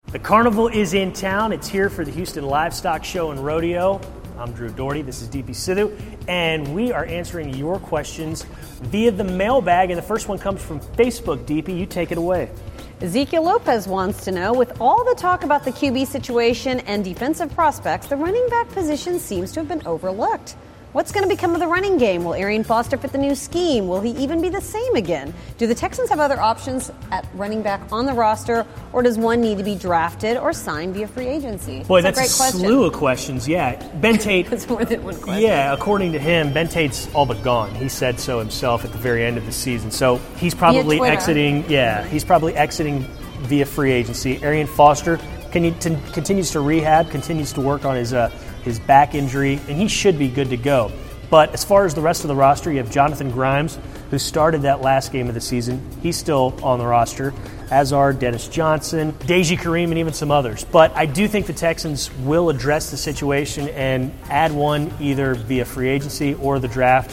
The carnival is in town. It's here for the Houston Livestock Show and Rodeo. I'm Drew Doherty. This is DP Sidhu, and we are answering your questions via the mailbag. And the first one comes from Facebook. DP, you take it away. Ezekiel Lopez wants to know, with all the talk about the QB situation and defensive prospects, the running back position seems to have been overlooked. What's going to become of the running game? Will Arian Foster fit the new scheme? Will he even be the same again? Do the Texans have other options at running back on the roster, or does one need to be drafted or signed via free agency? Boy, that's a slew of questions. Yeah, Ben Tate. That's more than one question. Yeah, according to him, Ben Tate's all but gone. He said so himself at the very end of the season. So he's probably exiting. Yeah, he's probably exiting via free agency. Arian Foster continues to rehab, continues to work on his back injury, and he should be good to go. But as far as the rest of the roster, you have Jonathan Grimes, who started that last game of the season. He's still on the roster, as are Dennis Johnson, Deji Kareem, and even some others. But I do think the Texans will address the situation and add one either via free agency or the draft.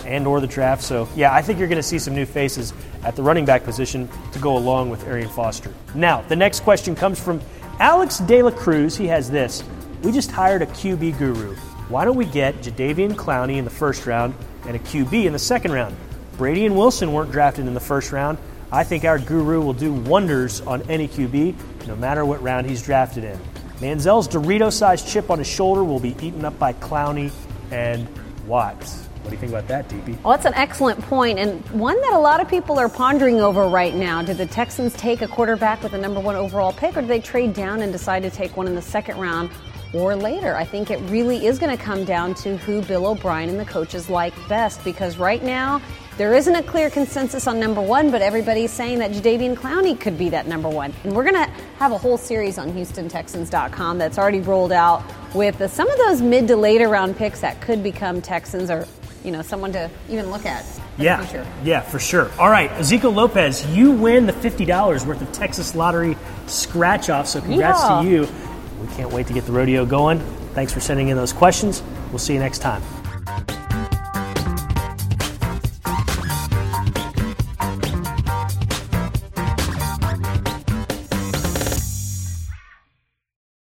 So, yeah, I think you're going to see some new faces at the running back position to go along with Arian Foster. Now, the next question comes from Alex De La Cruz. He has this. We just hired a QB guru. Why don't we get Jadeveon Clowney in the first round and a QB in the second round? Brady and Wilson weren't drafted in the first round. I think our guru will do wonders on any QB, no matter what round he's drafted in. Manziel's Dorito-sized chip on his shoulder will be eaten up by Clowney and Watts. What do you think about that, DP? Well, that's an excellent point, and one that a lot of people are pondering over right now. Did the Texans take a quarterback with the number one overall pick, or did they trade down and decide to take one in the second round or later? I think it really is going to come down to who Bill O'Brien and the coaches like best, because right now there isn't a clear consensus on number one, but everybody's saying that Jadeveon Clowney could be that number one. And we're going to have a whole series on HoustonTexans.com that's already rolled out with some of those mid to later round picks that could become Texans, or someone to even look at. Yeah, for sure. All right, Ezekiel Lopez, you win the $50 worth of Texas Lottery scratch-off, so congrats to you. We can't wait to get the rodeo going. Thanks for sending in those questions. We'll see you next time.